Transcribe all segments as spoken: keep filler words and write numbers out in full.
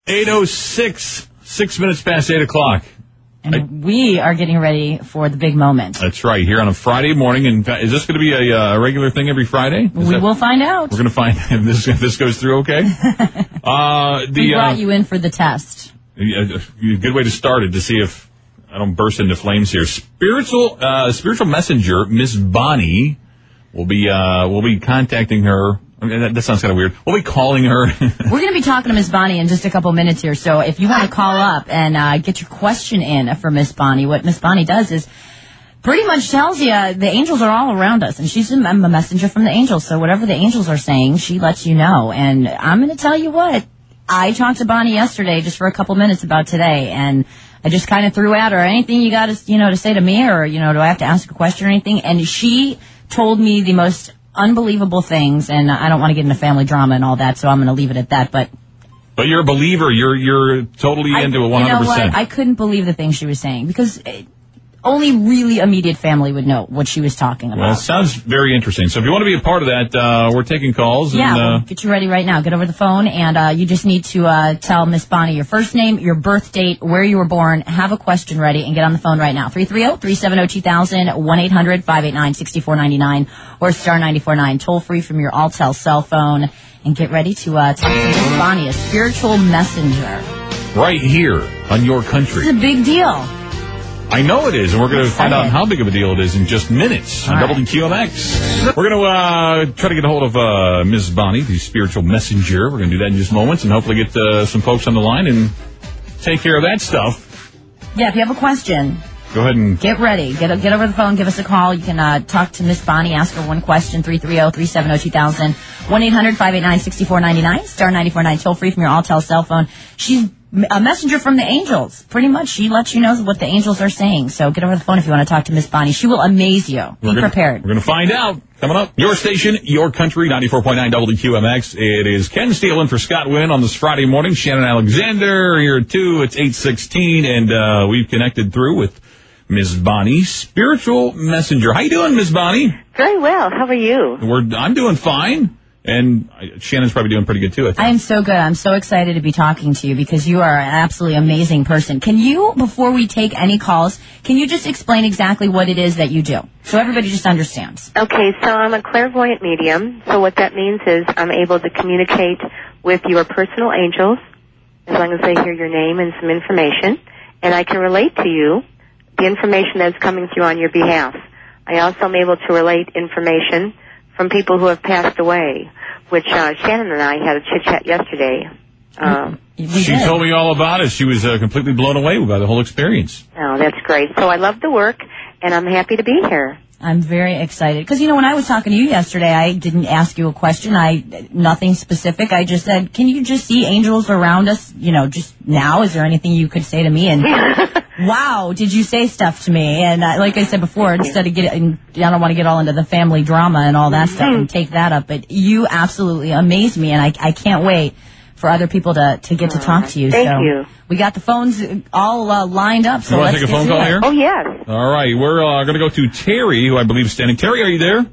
eight oh six, six minutes past eight o'clock. And I, we are getting ready for the big moment. That's right, here on a Friday morning. And is this going to be a, uh, regular thing every Friday? Is we that, will find out. We're going to find if this, if this goes through okay. uh, the, we brought uh, you in for the test. A good way to start it to see if I don't burst into flames here. Spiritual, uh, spiritual messenger, Miss Bonnie, will be, uh, will be contacting her. I mean, that, that sounds kind of weird. We'll be calling her. We're going to be talking to Miss Bonnie in just a couple minutes here. So if you want to call up and uh, get your question in for Miss Bonnie, what Miss Bonnie does is pretty much tells you the angels are all around us. And she's a, a messenger from the angels. So whatever the angels are saying, she lets you know. And I'm going to tell you what. I talked to Bonnie yesterday just for a couple minutes about today. And I just kind of threw at her, anything you got to, you know, to say to me, or, you know, do I have to ask a question or anything? And she told me the most unbelievable things, and I don't want to get into family drama and all that, so I'm going to leave it at that. But but you're a believer. You're you're totally I, into it one hundred percent. You know what? I couldn't believe the things she was saying because it, only really immediate family would know what she was talking about. Well, it sounds very interesting. So if you want to be a part of that, uh, we're taking calls. Yeah, and, uh, we'll get you ready right now. Get over the phone, and uh, you just need to uh, tell Miss Bonnie your first name, your birth date, where you were born, have a question ready, and get on the phone right now. three three zero, three seven zero, two thousand, one eight hundred, five eight nine, six four nine nine, or star nine four nine, toll free from your Alltel cell phone, and get ready to uh, talk to Miss Bonnie, a spiritual messenger. Right here on Your Country. It's a big deal. I know it is, and we're going to find out how big of a deal it is in just minutes on right. W Q M X. We're going to uh, try to get a hold of uh, Miz Bonnie, the spiritual messenger. We're going to do that in just moments, and hopefully get uh, some folks on the line and take care of that stuff. Yeah, if you have a question, go ahead and get ready. Get get over the phone. Give us a call. You can uh, talk to Miss Bonnie. Ask her one question. three three zero, three seven zero, two thousand, one eight hundred, five eight nine, six four nine nine, star nine four nine, toll free from your Alltel cell phone. She's a messenger from the angels. Pretty much, she lets you know what the angels are saying. So get over the phone if you want to talk to Miss Bonnie. She will amaze you. Be we're gonna, prepared. We're going to find out. Coming up, your station, Your Country, ninety-four point nine W Q M X. It is Ken Steele in for Scott Wynn on this Friday morning. Shannon Alexander here too. It's eight sixteen, and uh, we've connected through with Miss Bonnie, spiritual messenger. How you doing, Miss Bonnie? Very well. How are you? We're I'm doing fine. And Shannon's probably doing pretty good, too, I think. I am so good. I'm so excited to be talking to you because you are an absolutely amazing person. Can you, before we take any calls, can you just explain exactly what it is that you do so everybody just understands? Okay, so I'm a clairvoyant medium. So what that means is I'm able to communicate with your personal angels as long as they hear your name and some information. And I can relate to you the information that's coming through on your behalf. I also am able to relate information from people who have passed away, which uh, Shannon and I had a chit-chat yesterday. Um, she did. Told me all about it. She was uh, completely blown away by the whole experience. Oh, that's great. So I love the work, and I'm happy to be here. I'm very excited. Because, you know, when I was talking to you yesterday, I didn't ask you a question. I nothing specific. I just said, can you just see angels around us, you know, just now? Is there anything you could say to me? And wow, did you say stuff to me? And uh, like I said before, instead of getting, I don't want to get all into the family drama and all that mm-hmm. stuff and take that up. But you absolutely amaze me, and I, I can't wait for other people to, to get to talk to you. Thank so you. We got the phones all uh, lined up. So you want let's to take a phone call it. here? Oh, yes. All right. We're uh, going to go to Terry, who I believe is standing. Terry, are you there?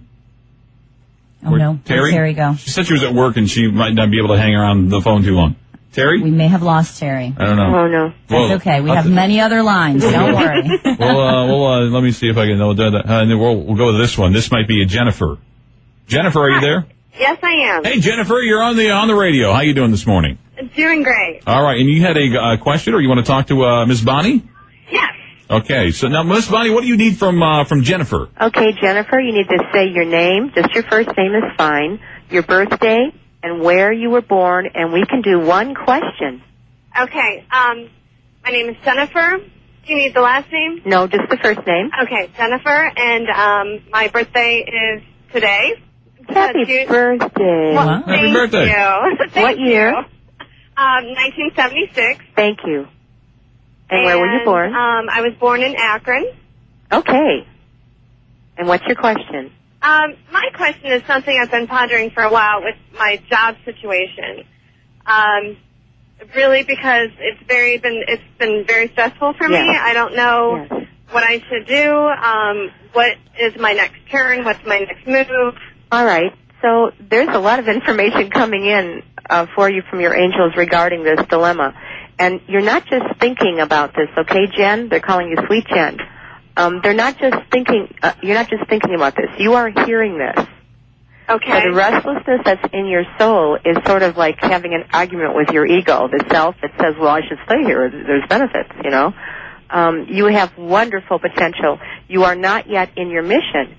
Oh, Where, no. Terry? Where'd Terry go? She said she was at work and she might not be able to hang around the phone too long. Terry? We may have lost Terry. I don't know. Oh, no. That's well, okay. We have many other lines. Don't worry. well, uh, well uh, let me see if I can know that. Uh, and then we'll, we'll go with this one. This might be a Jennifer. Jennifer, are you there? Yes, I am. Hey, Jennifer, you're on the on the radio. How you doing this morning? Doing great. All right. And you had a uh, question, or you want to talk to uh, Miss Bonnie? Yes. Okay. So now, Miss Bonnie, what do you need from uh, from Jennifer? Okay, Jennifer, you need to say your name. Just your first name is fine. Your birthday and where you were born, and we can do one question. Okay. Um, my name is Jennifer. Do you need the last name? No, just the first name. Okay, Jennifer, and um, my birthday is today. Happy uh, birthday. Well, wow. Thank Happy birthday. You. Thank What year? You. Um, nineteen seventy-six. Thank you. And, and where were you born? Um, I was born in Akron. Okay. And what's your question? Um, my question is something I've been pondering for a while with my job situation. Um, really, because it's very been it's been very stressful for yes. me. I don't know yes. what I should do. Um, what is my next turn? What's my next move? All right. So there's a lot of information coming in uh, for you from your angels regarding this dilemma. And you're not just thinking about this, okay, Jen? They're calling you Sweet Jen. Um, they're not just thinking, uh, you're not just thinking about this. You are hearing this. Okay. So the restlessness that's in your soul is sort of like having an argument with your ego, the self that says, well, I should stay here. There's benefits, you know. Um, you have wonderful potential. You are not yet in your mission.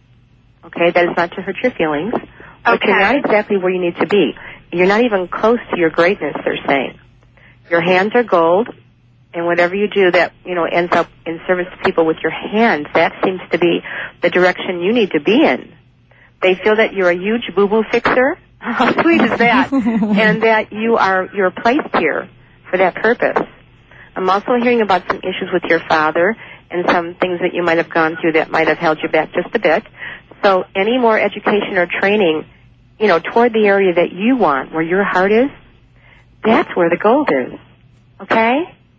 Okay, that is not to hurt your feelings. But Okay. you're not exactly where you need to be. You're not even close to your greatness, they're saying. Your hands are gold, and whatever you do that, you know, ends up in service to people with your hands, that seems to be the direction you need to be in. They feel that you're a huge boo-boo fixer. How sweet is that? And that you are, you're placed here for that purpose. I'm also hearing about some issues with your father and some things that you might have gone through that might have held you back just a bit. So any more education or training, you know, toward the area that you want, where your heart is, that's where the gold is. Okay?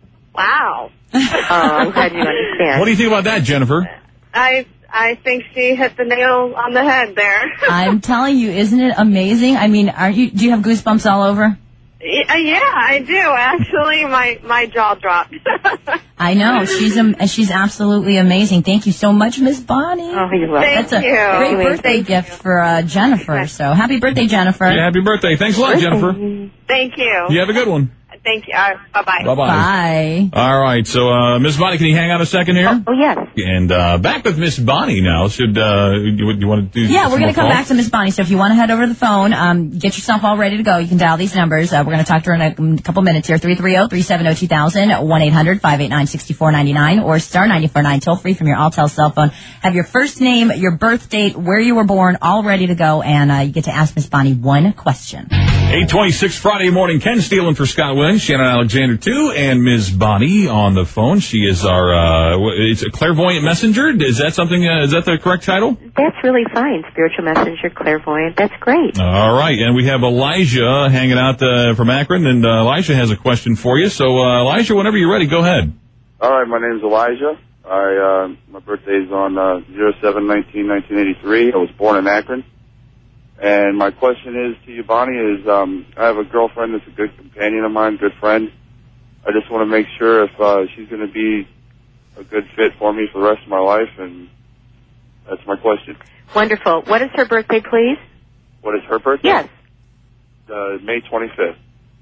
Wow. Oh, I'm glad you understand. What do you think about that, Jennifer? I I think she hit the nail on the head there. I'm telling you, isn't it amazing? I mean, are you? Do you have goosebumps all over? Yeah, yeah, I do. Actually, my, my jaw dropped. I know. She's um, she's absolutely amazing. Thank you so much, Miss Bonnie. Oh, you're welcome. Thank That's a you. great birthday Thank gift you. for uh, Jennifer. So happy birthday, Jennifer. Yeah, happy birthday. Thanks a lot, Jennifer. Thank you. You have a good one. Thank you. Uh, bye-bye. Bye-bye. Bye. All right, so uh, Miss Bonnie, can you hang out a second here? Oh, yes. And uh, back with Miss Bonnie now. Should uh, you, you want to do? Yeah, some we're going more to come calls? back to Miss Bonnie. So if you want to head over to the phone, um, get yourself all ready to go. You can dial these numbers. Uh, we're going to talk to her in a, um, couple minutes here. three three zero, three seven zero, two thousand, one eight hundred, five eight nine, six four nine nine, or star nine four nine toll free from your Alltel cell phone. Have your first name, your birth date, where you were born, all ready to go, and uh, you get to ask Miss Bonnie one question. eight twenty-six Friday morning. Ken Steelan for Scott Williams, Shannon Alexander too, and Miz Bonnie on the phone. She is our uh, it's a clairvoyant messenger. Is that something? Uh, is that the correct title? That's really fine. Spiritual messenger, clairvoyant. That's great. All right, and we have Elijah hanging out uh, from Akron, and uh, Elijah has a question for you. So uh, Elijah, whenever you're ready, go ahead. All right, my name's Elijah. I uh, my birthday's on uh, zero seven nineteen nineteen eighty-three. I was born in Akron. And my question is to you, Bonnie, is um, I have a girlfriend that's a good companion of mine, good friend. I just want to make sure if uh, she's going to be a good fit for me for the rest of my life, and that's my question. Wonderful. What is her birthday, please? What is her birthday? Yes. Uh, May twenty-fifth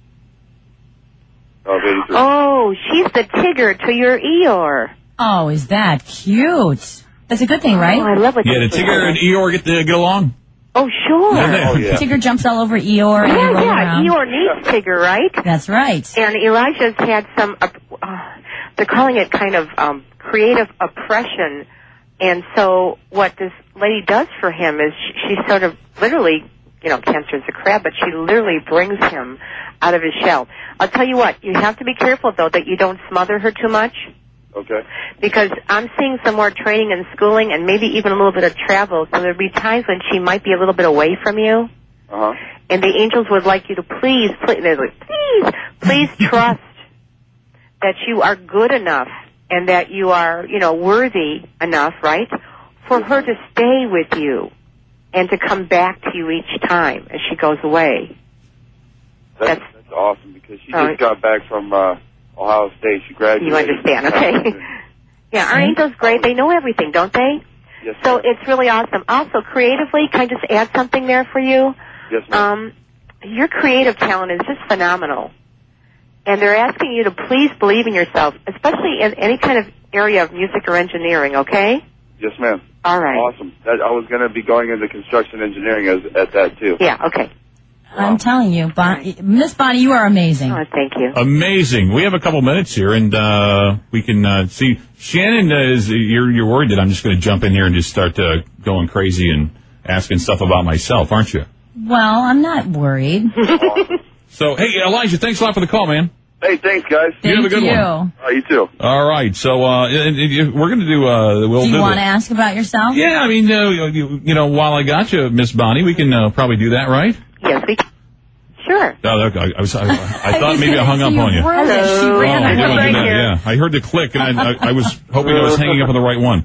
of eighty-three. Oh, she's the Tigger to your Eeyore. Oh, is that cute? That's a good thing, right? Oh, I love it. Yeah, did Tigger and Eeyore get to get along? Oh, sure. Oh, yeah. Tigger jumps all over Eeyore and Yeah, you roll yeah. around. Eeyore needs Tigger, right? That's right. And Elijah's had some, uh, uh, they're calling it kind of um, creative oppression. And so what this lady does for him is she, she sort of literally, you know, cancer is a crab, but she literally brings him out of his shell. I'll tell you what, you have to be careful, though, that you don't smother her too much. Okay. Because I'm seeing some more training and schooling and maybe even a little bit of travel. So there'll be times when she might be a little bit away from you. Uh-huh. And the angels would like you to please, please, they're like, please, please trust that you are good enough and that you are, you know, worthy enough, right, for her to stay with you and to come back to you each time as she goes away. That's, That's- that's awesome because she Oh. just got back from uh, Ohio State. She graduated. You understand, okay? Yeah, our angels great. They know everything, don't they? Yes, So ma'am. it's really awesome. Also, creatively, can I just add something there for you? Yes, ma'am. Um, your creative talent is just phenomenal. And they're asking you to please believe in yourself, especially in any kind of area of music or engineering, okay? Yes, ma'am. All right. Awesome. That, I was going to be going into construction engineering as, at that, too. Yeah, okay. I'm telling you, bon- Miss Bonnie, you are amazing. Oh, thank you. Amazing. We have a couple minutes here, and uh, we can uh, see. Shannon, uh, is you're you're worried that I'm just going to jump in here and just start uh, going crazy and asking stuff about myself, aren't you? Well, I'm not worried. Awesome. So, hey, Elijah, thanks a lot for the call, man. Hey, thanks, guys. Thank have a good you. one. All right, you too. All right, so uh, and- and we're going to do. Uh, we'll Do you do want the- to ask about yourself? Yeah, I mean, uh, you, you know, while I got you, Miss Bonnie, we can uh, probably do that, right? Yes, we can. Sure. Oh, okay. I, I was. I, I thought maybe I hung up on you. Hello. She Oh, ran I up didn't right do that, here. yeah. I heard the click, and I, I, I was hoping I was hanging up on the right one.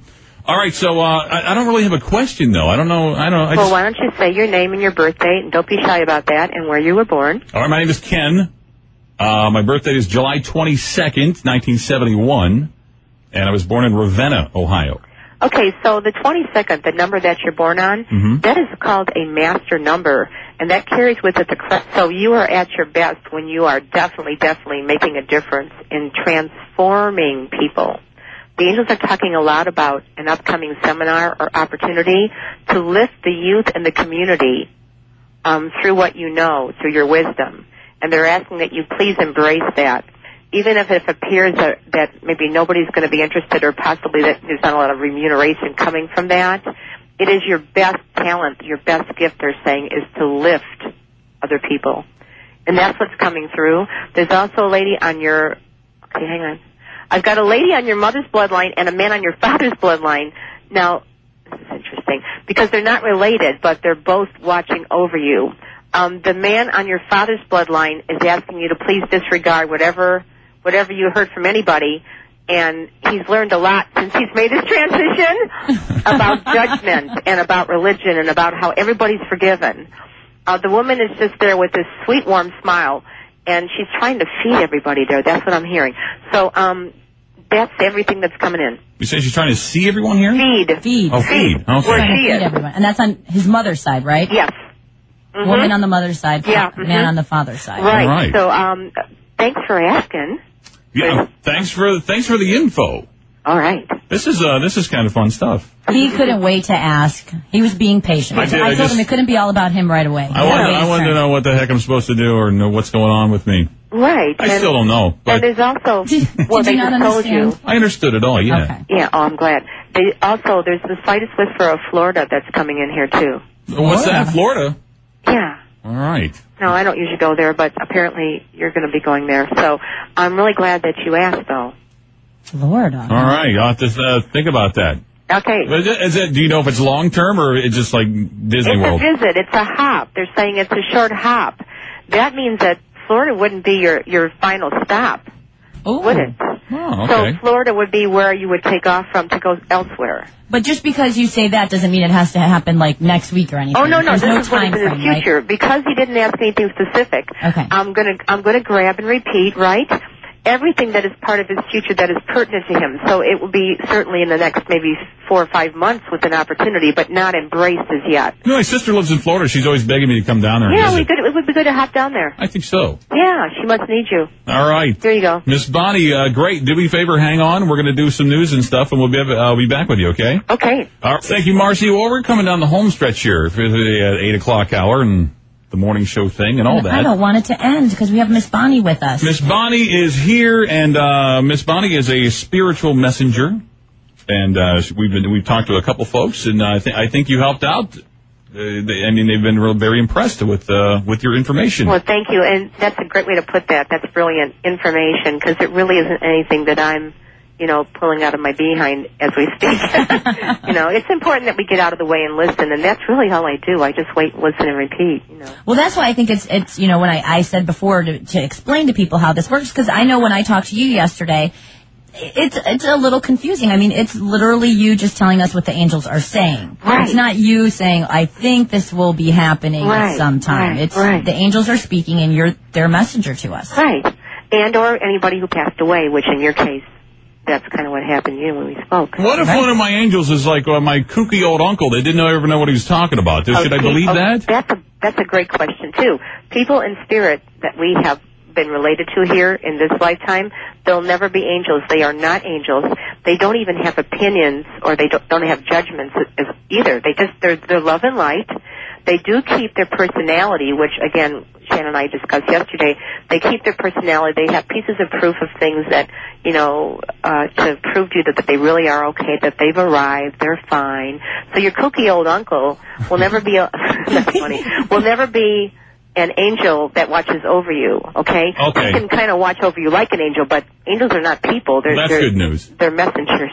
All right, so uh, I, I don't really have a question, though. I don't know. I don't. I Well, just... why don't you say your name and your birthday, and don't be shy about that, and where you were born. All right, my name is Ken. Uh, my birthday is July twenty-second, nineteen seventy-one, and I was born in Ravenna, Ohio. Okay, so the twenty-second, the number that you're born on, Mhm. that is called a master number, and that carries with it the cre- so you are at your best when you are definitely, definitely making a difference in transforming people. The angels are talking a lot about an upcoming seminar or opportunity to lift the youth and the community um, through what you know, through your wisdom, and they're asking that you please embrace that. Even if it appears that, that maybe nobody's going to be interested or possibly that there's not a lot of remuneration coming from that, it is your best talent, your best gift, they're saying, is to lift other people. And that's what's coming through. There's also a lady on your, okay, hang on. I've got a lady on your mother's bloodline and a man on your father's bloodline. Now, this is interesting, because they're not related, but they're both watching over you. Um, the man on your father's bloodline is asking you to please disregard whatever whatever you heard from anybody, and he's learned a lot since he's made this transition about judgment and about religion and about how everybody's forgiven. Uh, the woman is just there with this sweet, warm smile, and she's trying to feed everybody there. That's what I'm hearing. So um, that's everything that's coming in. You say she's trying to see everyone here? Feed. Feed. Oh, feed. Okay. Where Trying she to feed is. everyone. And that's on his mother's side, right? Yes. Mhm. Woman on the mother's side, Yeah, man mhm. on the father's side. Right. All right. So um, thanks for asking. Yeah. Thanks for thanks for the info. All right. This is uh this is kind of fun stuff. He couldn't wait to ask. He was being patient. I did, I I told just- him it couldn't be all about him right away. I wanted I wanted to know what the heck I'm supposed to do or know what's going on with me. Right. I and, still don't know, And but there's also, Did- well, did they you not just told you. understand? I understood it all. Yeah. Okay. Yeah, oh, I'm glad. They also, there's the slightest whisper of Florida that's coming in here, too. What's Florida. that? Florida. Yeah. All right. No, I don't usually go there, but apparently you're going to be going there. So I'm really glad that you asked, though. Florida. All right. I'll have to uh, think about that. Okay. Is it, is it, do you know if it's long term or it's just like Disney It's World? a visit. It's a hop. They're saying it's a short hop. That means that Florida wouldn't be your, your final stop, Ooh. would it? Oh, okay. So Florida would be where you would take off from to go elsewhere. But just because you say that doesn't mean it has to happen like next week or anything. Oh no, no, There's this no is what time is in the frame, right? future. Because he didn't ask anything specific. Okay. I'm gonna I'm gonna grab and repeat, right? Everything that is part of his future that is pertinent to him. So it will be certainly in the next maybe four or five months with an opportunity, but not embraced as yet. You know, my sister lives in Florida. She's always begging me to come down there and Yeah, we visit. could, it would be good to hop down there. I think so. Yeah, she must need you. All right. There you go. Miss Bonnie, uh, great. Do me a favor, hang on. We're going to do some news and stuff, and we'll be uh, be back with you, okay? Okay. All right. Thank you, Marcy. Well, we're coming down the home stretch here for the uh, eight o'clock hour and the morning show thing and all that. I don't want it to end because we have Miss Bonnie with us. Miss Bonnie is here, and uh, Miss Bonnie is a spiritual messenger, and uh, we've been we've talked to a couple folks, and uh, I think I think you helped out. Uh, they, I mean, they've been real, very impressed with uh, with your information. Well, thank you, and that's a great way to put that. That's brilliant information because it really isn't anything that I'm, you know, pulling out of my behind as we speak. You know, it's important that we get out of the way and listen, and that's really all I do. I just wait, listen, and repeat. You know. Well, that's why I think it's, it's you know, when I, I said before to, to explain to people how this works, because I know when I talked to you yesterday, it's it's a little confusing. I mean, it's literally you just telling us what the angels are saying. Right. It's not you saying, I think this will be happening Right, at some time. right, it's right. the angels are speaking, and you're their messenger to us. Right. And or anybody who passed away, which in your case, that's kind of what happened to you when we spoke. What if Right. one of my angels is like uh, my kooky old uncle? They didn't know, ever know what he was talking about. Should I Okay, believe oh, that? That's a that's a great question too. People in spirit that we have been related to here in this lifetime, they'll never be angels. They are not angels. They don't even have opinions, or they don't, don't have judgments as, either. They just they're they're love and light. They do keep their personality, which again, Shannon and I discussed yesterday. They keep their personality. They have pieces of proof of things that, you know, uh, to prove to you that, that they really are okay, that they've arrived, they're fine. So your kooky old uncle will never be, a, that's funny, will never be an angel that watches over you, okay? Okay. He can kind of watch over you like an angel, but angels are not people. They're, That's they're, good news. They're messengers.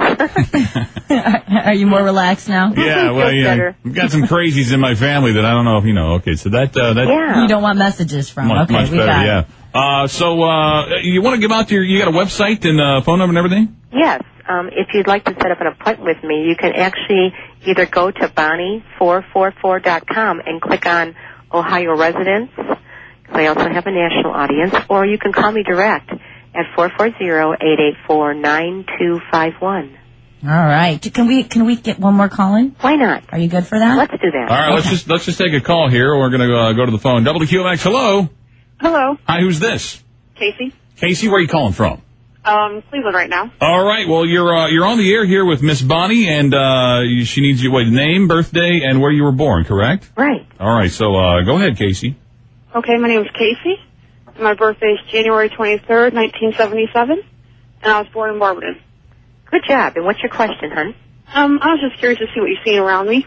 Are you more relaxed now? Yeah, well, Feels yeah. better. I've got some crazies in my family that I don't know if you know. Okay, so that uh, that Yeah. You don't want messages from. much, okay, much we better. got Yeah. it. Uh, so uh, you want to give out your you got a website and uh, phone number and everything? Yes. um, if you'd like to set up an appointment with me, you can actually either go to Bonnie four four four dot com and click on Ohio residents, because I also have a national audience, or you can call me direct at four four zero, eight eight four, nine two five one. All right. Can we can we get one more call in? Why not? Are you good for that? Let's do that. All right, Okay. let's just let's just take a call here. We're going to uh, go to the phone. W Q M X, hello. Hello, Hi, who's this? Casey. Casey, where are you calling from? Um, Cleveland right now. All right, well, you're uh, you're on the air here with Miss Bonnie, and uh, you- she needs your wait, name, birthday, and where you were born, correct? Right. All right, so uh, go ahead, Casey. Okay, my name is Casey. My birthday is January twenty-third, nineteen seventy-seven, and I was born in Barberton. Good job. And what's your question, hon? Um, I was just curious to see what you've seen around me.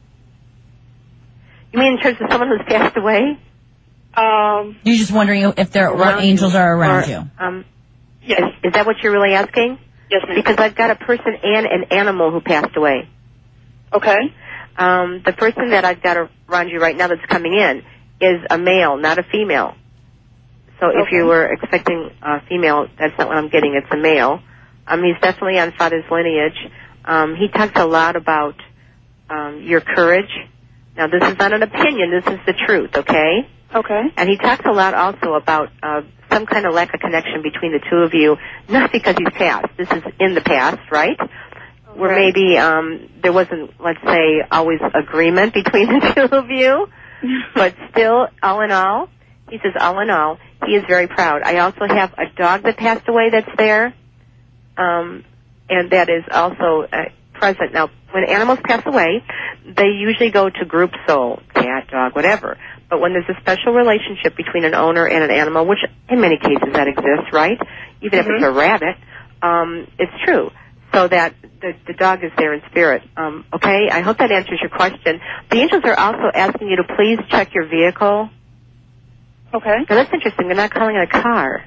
You mean in terms of someone who's passed away? Um, You're just wondering if there what Around angels you? are around Or, you. Um, yes. is, is that what you're really asking? Yes, ma'am. Because I've got a person and an animal who passed away. Okay. Um, the person that I've got around you right now that's coming in is a male, not a female. So if Okay. you were expecting a female, that's not what I'm getting. It's a male. Um, he's definitely on father's lineage. Um, he talks a lot about um, your courage. Now, this is not an opinion. This is the truth, okay? Okay. And he talks a lot also about uh, some kind of lack of connection between the two of you, not because he's passed. This is in the past, right? Where Right. maybe um, there wasn't, let's say, always agreement between the two of you. But still, all in all, he says, all in all, he is very proud. I also have a dog that passed away that's there, um, and that is also uh, present. Now, when animals pass away, they usually go to group soul, cat, dog, whatever. But when there's a special relationship between an owner and an animal, which in many cases that exists, right? Even if Mhm. it's a rabbit, um, it's true. So that the, the dog is there in spirit. Um, okay, I hope that answers your question. The angels are also asking you to please check your vehicle. Okay. Now that's interesting. They're not calling it a car.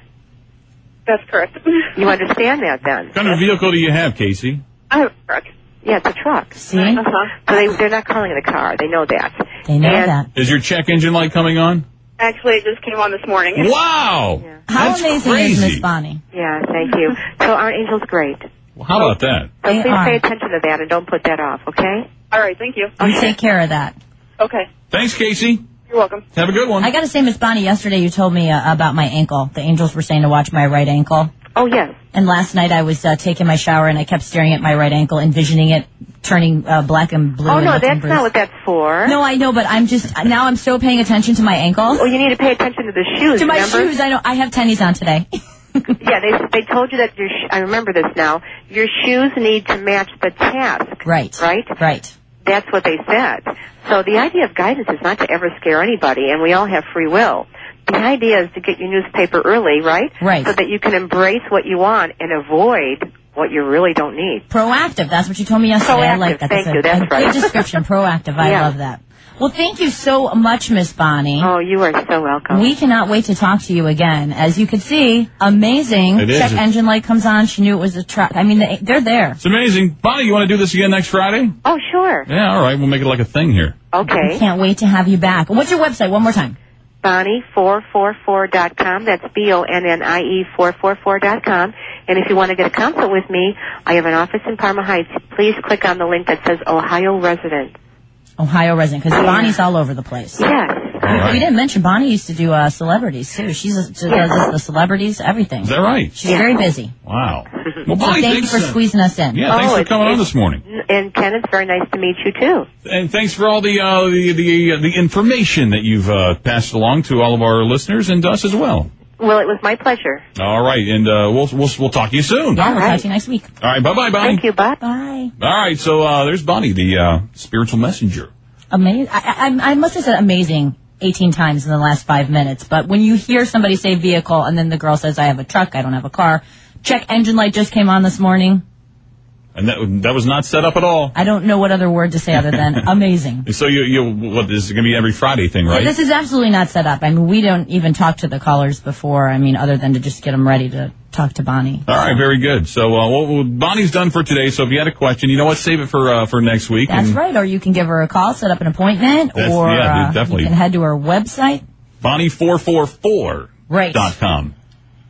That's correct. You understand that then? What kind of vehicle do you have, Casey? I have a truck. Yeah, it's a truck. See? Uh-huh. So they, they're not calling it a car. They know that. They know And- that. Is your check engine light coming on? Actually, it just came on this morning. Wow! Yeah. How That's amazing crazy. is Miss Bonnie? Yeah, thank you. So aren't angels great? Well, how about that? So They please are. pay attention to that and don't put that off, okay? All right, thank you. You take care of that. Okay. Thanks, Casey. You're welcome. Have a good one. I got to say, Miss Bonnie, yesterday you told me uh, about my ankle. The angels were saying to watch my right ankle. Oh, yes. And last night I was uh, taking my shower and I kept staring at my right ankle, envisioning it turning uh, black and blue. Oh, and no, looking that's bruised. not what that's for. No, I know, but I'm just now I'm so paying attention to my ankle. Oh, you need to pay attention to the shoes, To my remember? shoes, I know. I have tennies on today. Yeah, they they told you that your sh- I remember this now. Your shoes need to match the task. Right. Right? Right. That's what they said. So the idea of guidance is not to ever scare anybody, and we all have free will. The idea is to get your newspaper early, right? Right. So that you can embrace what you want and avoid what you really don't need. Proactive. That's what you told me yesterday. I Proactive, like that. thank that's you, a, that's a right. good description. Proactive. I Yeah. love that. Well, thank you so much, Miss Bonnie. Oh, you are so welcome. We cannot wait to talk to you again. As you can see, amazing. It is. Check engine light comes on. She knew it was a truck. I mean, they, they're there. It's amazing. Bonnie, you want to do this again next Friday? Oh, sure. Yeah, all right. We'll make it like a thing here. Okay. Can't wait to have you back. What's your website? One more time. Bonnie four four four dot com. That's B O N N I E four four four dot com. And if you want to get a consult with me, I have an office in Parma Heights. Please click on the link that says Ohio Resident. Ohio resident, because Bonnie's all over the place. Yes. All right. We didn't mention Bonnie used to do uh, celebrities too. She's a, she Yeah. does the celebrities, everything. Is that right? She's Yeah. very busy. Wow. Well, So Bonnie, thank you thanks, for uh, squeezing us in. Yeah, thanks Oh, for it's- coming on it's- this morning. And Ken, it's very nice to meet you too. And thanks for all the uh, the the, uh, the information that you've uh, passed along to all of our listeners and us as well. Well, it was my pleasure. All right, and uh, we'll we'll we'll talk to you soon. Yeah, All we'll right. talk to you next week. right, bye bye, Bonnie. Thank you. Bye. Bye. All right, so uh, there's Bonnie, the uh, spiritual messenger. Amazing. I, I, I must have said amazing eighteen times in the last five minutes, but when you hear somebody say vehicle and then the girl says, I have a truck, I don't have a car, check engine light just came on this morning. And that that was not set up at all. I don't know what other word to say other than amazing. So you you what this is going to be every Friday thing, right? This is absolutely not set up. I mean, we don't even talk to the callers before, I mean, other than to just get them ready to talk to Bonnie. All right, very good. So uh, well, well, Bonnie's done for today. So if you had a question, you know what, save it for uh, for next week. That's and right. Or you can give her a call, set up an appointment, That's- or yeah, uh, definitely. you can head to her website. Bonnie four four four Right. dot com.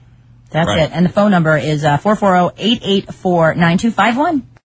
That's Right. it. And the phone number is uh, four four zero, eight eight four, nine two five one.